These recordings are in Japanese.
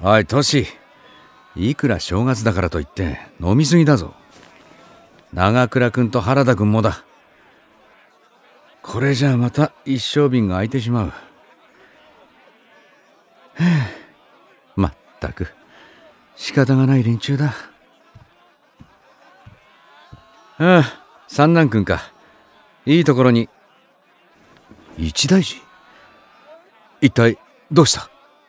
おいトシ、いくら正月だからといって飲みすぎだぞ。長倉君と原田君もだ。これじゃあまた一升瓶が空いてしまう。まったく仕方がない連中だ。ああ、三男君か。いいところに。一大事？一体どうした？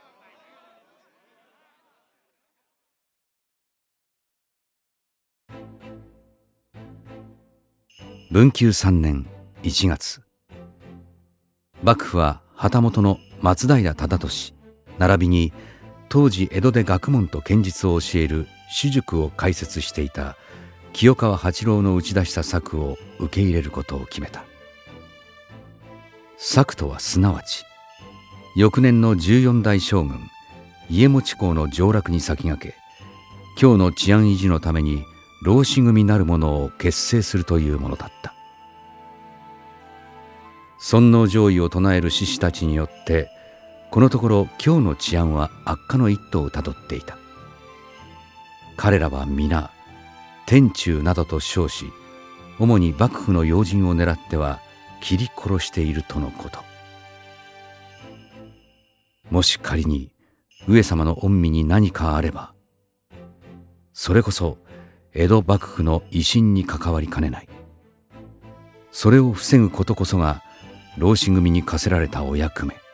文久3年1月、幕府は旗本の松平忠俊並びに当時江戸で学問と剣術を教える私塾を開設していた清川八郎の打ち出した策を受け入れることを決めた。策とはすなわち翌年の14代将軍家持公の上洛に先駆け、京の治安維持のために浪士組なる者を結成するというものだった。尊皇攘夷を唱える志士たちによってこのところ京の治安は悪化の一途をたどっていた。彼らは皆天誅などと称し、主に幕府の要人を狙っては切り殺しているとのこと。もし仮に上様の御身に何かあれば、それこそ江戸幕府の威信に関わりかねない。それを防ぐことこそが浪士組に課せられたお役目。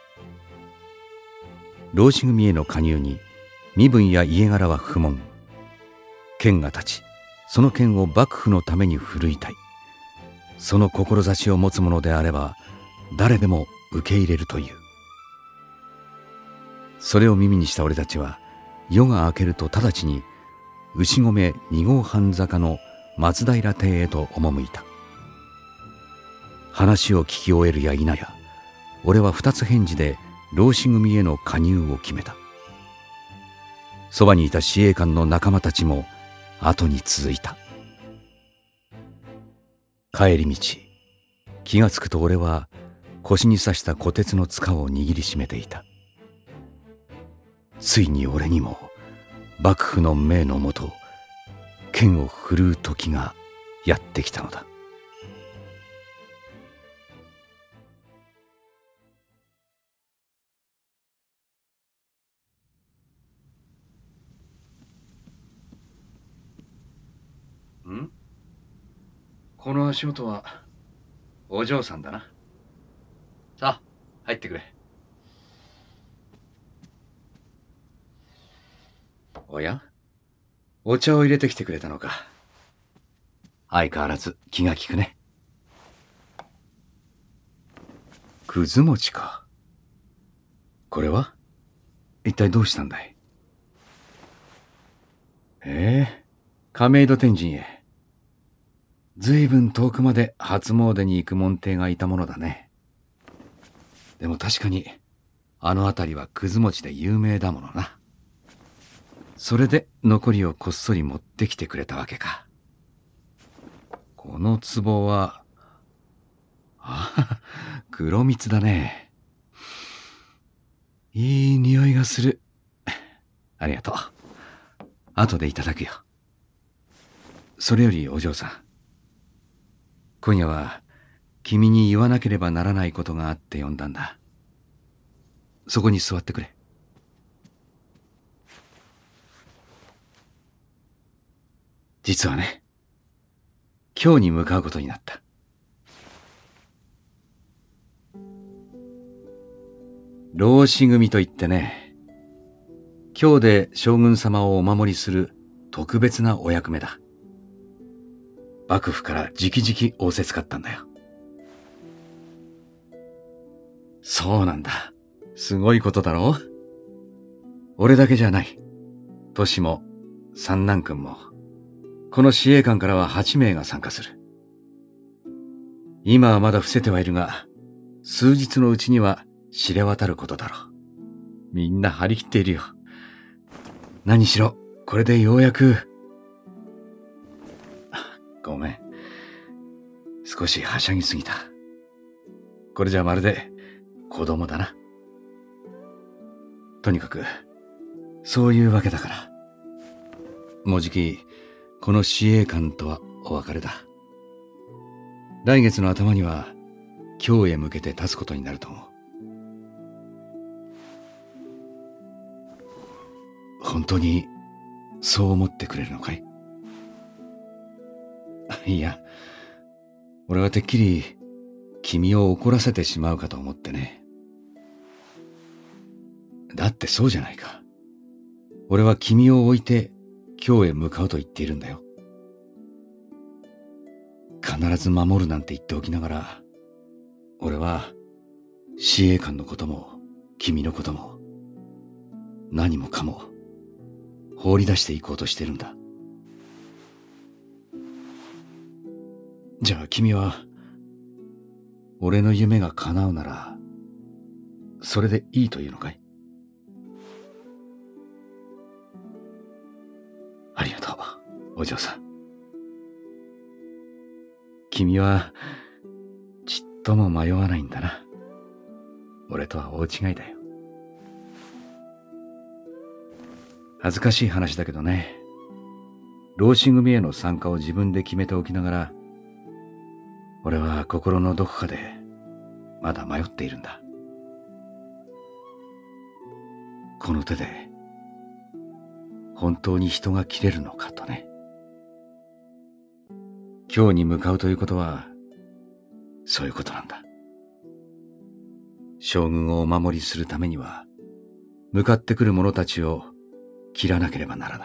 浪士組への加入に身分や家柄は不問。剣が立ち、その剣を幕府のために振るいたい。その志を持つ者であれば誰でも受け入れるという。それを耳にした俺たちは夜が明けると直ちに牛込2号半坂の松平邸へと赴いた。話を聞き終えるや否や、俺は二つ返事で浪士組への加入を決めた。そばにいた司令官の仲間たちも後に続いた。帰り道、気がつくと俺は腰に刺した虎鉄の柄を握りしめていた。ついに俺にも幕府の命のもと剣を振るう時がやってきたのだ。ん？この足音はお嬢さんだな。さあ入ってくれ。おや、お茶を入れてきてくれたのか。相変わらず気が利くね。くず餅か。これは一体どうしたんだい？亀戸天神へ。ずいぶん遠くまで初詣に行く門弟がいたものだね。でも確かにあの辺りはくず餅で有名だものな。それで残りをこっそり持ってきてくれたわけか。この壺は、黒蜜だね。いい匂いがする。ありがとう。後でいただくよ。それよりお嬢さん、今夜は君に言わなければならないことがあって呼んだんだ。そこに座ってくれ。実はね、京に向かうことになった。浪士組といってね、京で将軍様をお守りする特別なお役目だ。幕府から直々仰せつかったんだよ。そうなんだ。すごいことだろう。俺だけじゃない。トシも三男君も、この司令官からは8名が参加する。今はまだ伏せてはいるが、数日のうちには知れ渡ることだろう。みんな張り切っているよ。何しろ、これでようやく。ごめん。少しはしゃぎすぎた。これじゃまるで子供だな。とにかく、 そういうわけだから。もうじき、この司令官とはお別れだ。来月の頭には、京へ向けて立つことになると思う。本当に、そう思ってくれるのかい？いや、俺はてっきり、君を怒らせてしまうかと思ってね。だってそうじゃないか。俺は君を置いて京へ向かうと言っているんだよ。必ず守るなんて言っておきながら、俺は司令官のことも君のことも何もかも放り出していこうとしてるんだ。じゃあ君は俺の夢が叶うならそれでいいというのかい？ありがとう、お嬢さん。君はちっとも迷わないんだな。俺とは大違いだよ。恥ずかしい話だけどね、浪士組への参加を自分で決めておきながら、俺は心のどこかでまだ迷っているんだ。この手で本当に人が切れるのかとね。京に向かうということはそういうことなんだ。将軍をお守りするためには向かってくる者たちを切らなければならない。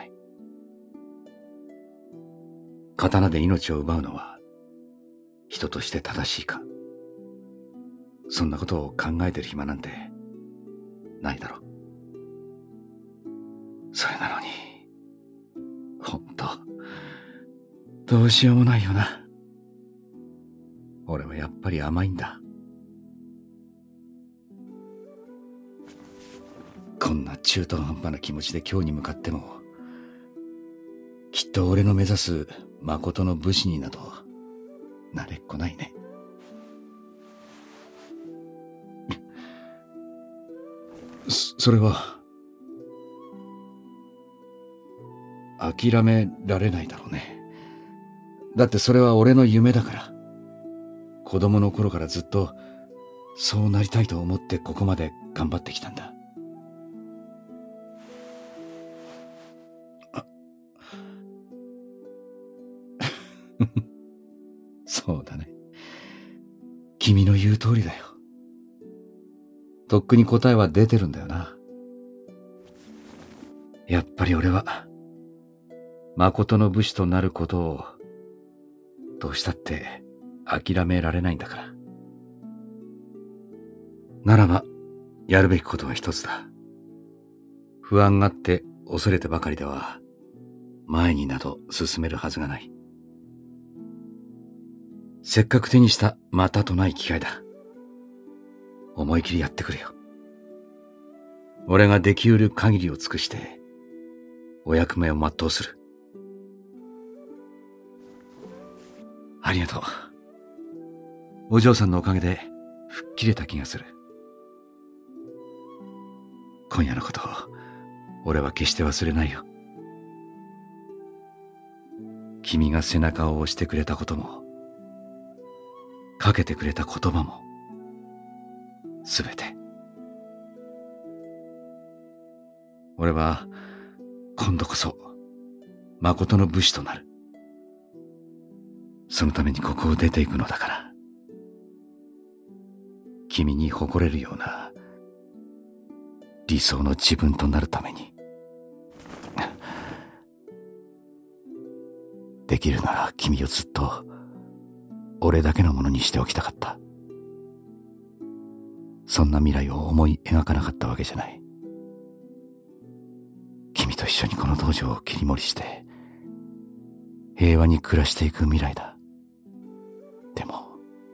刀で命を奪うのは人として正しいか。そんなことを考えてる暇なんてないだろう。それなのに、ほんと、どうしようもないよな。俺はやっぱり甘いんだ。こんな中途半端な気持ちで今日に向かっても、きっと俺の目指す誠の武士になどなれっこないね。それは諦められないだろうね。だってそれは俺の夢だから。子供の頃からずっとそうなりたいと思ってここまで頑張ってきたんだ。そうだね。君の言う通りだよ。とっくに答えは出てるんだよな。やっぱり俺は誠の武士となることをどうしたって諦められないんだから。ならばやるべきことは一つだ。不安があって恐れてばかりでは前になど進めるはずがない。せっかく手にしたまたとない機会だ。思い切りやってくれよ。俺ができうる限りを尽くしてお役目を全うする。ありがとう。お嬢さんのおかげで吹っ切れた気がする。今夜のことを俺は決して忘れないよ。君が背中を押してくれたこともかけてくれた言葉もすべて。俺は今度こそ誠の武士となる。そのためにここを出ていくのだから。君に誇れるような理想の自分となるために。できるなら君をずっと俺だけのものにしておきたかった。そんな未来を思い描かなかったわけじゃない。君と一緒にこの道場を切り盛りして平和に暮らしていく未来だ。でも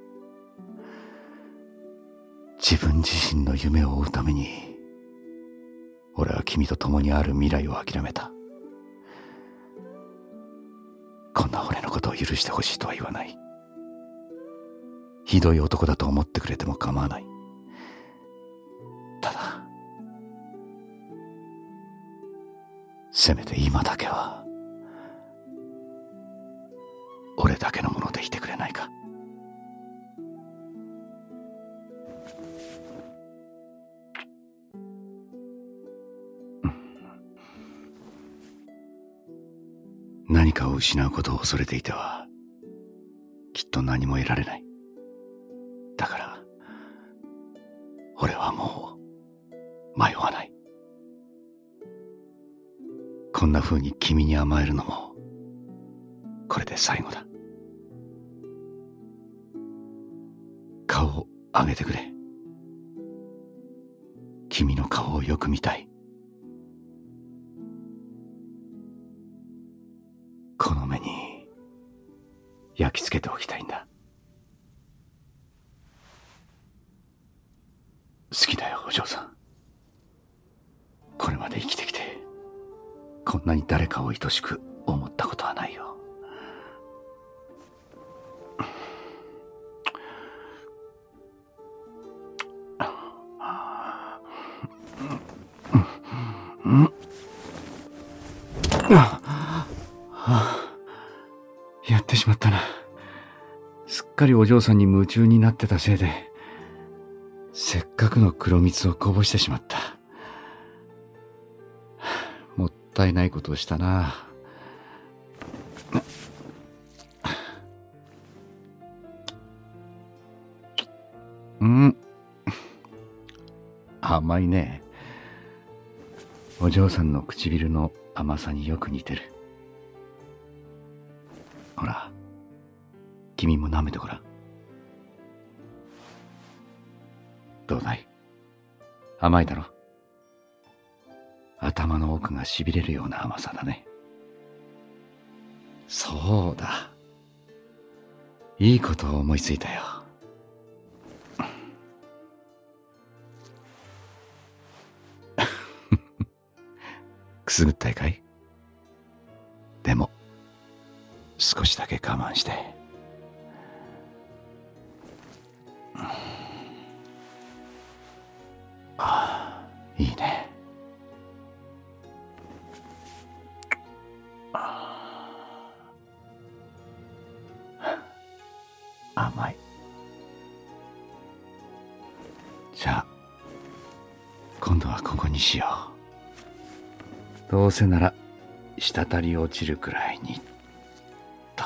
自分自身の夢を追うために俺は君と共にある未来を諦めた。こんな俺のことを許してほしいとは言わない。ひどい男だと思ってくれても構わない。ただせめて今だけは俺だけのものでいてくれないか。何かを失うことを恐れていてはきっと何も得られない。だから俺はもう迷わない。こんな風に君に甘えるのもこれで最後だ。顔を上げてくれ。君の顔をよく見たい。この目に焼き付けておきたいんだ。好きだよ、お嬢さん。これまで生きてきてこんなに誰かを愛しく思ったことはないよ。やってしまったな。すっかりお嬢さんに夢中になってたせいでせっかくの黒蜜をこぼしてしまった。もったいないことをしたな。甘いね。お嬢さんの唇の甘さによく似てる。ほら、君も舐めてごらん。どうだい？甘いだろ？頭の奥がしびれるような甘さだね。そうだ。いいことを思いついたよ。くすぐったいかい？でも少しだけ我慢して。いいね。甘い。じゃあ今度はここにしよう。どうせなら滴り落ちるくらいにと。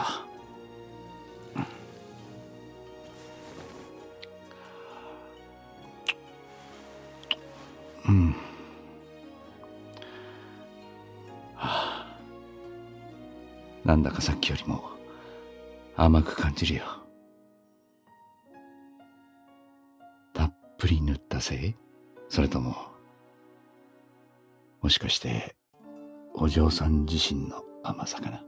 なんだかさっきよりも甘く感じるよ。たっぷり塗ったせい？それとももしかしてお嬢さん自身の甘さかな。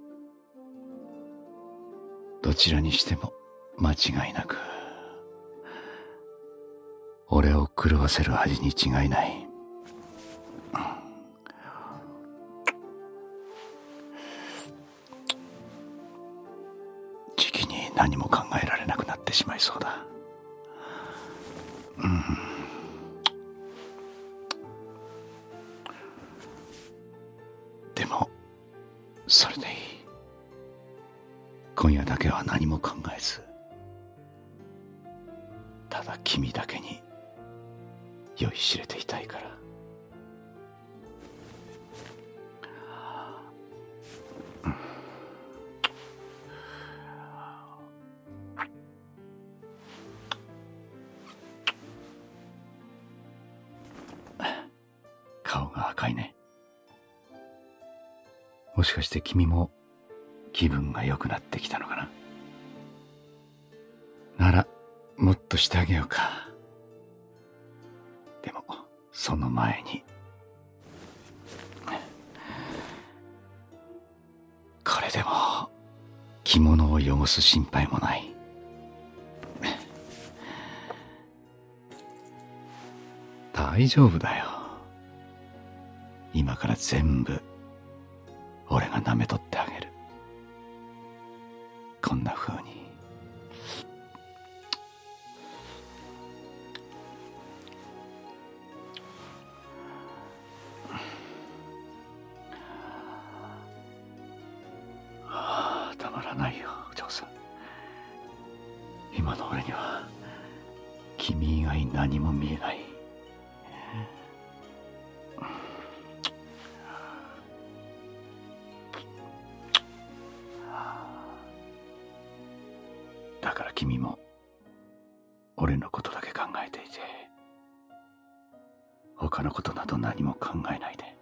どちらにしても間違いなく俺を狂わせる味に違いない。じきに何も考えられなくなってしまいそうだ。でもそれでいい。今夜だけは何も考えず、ただ君だけに酔いしれていたいから。顔が赤いね。もしかして君も気分が良くなってきたのかな。ならもっとしてあげようか。でもその前にこれでも着物を汚す心配もない。大丈夫だよ。今から全部俺が舐めとってあげる。こんな風に。 に何も見えない。だから君も俺のことだけ考えていて、他のことなど何も考えないで。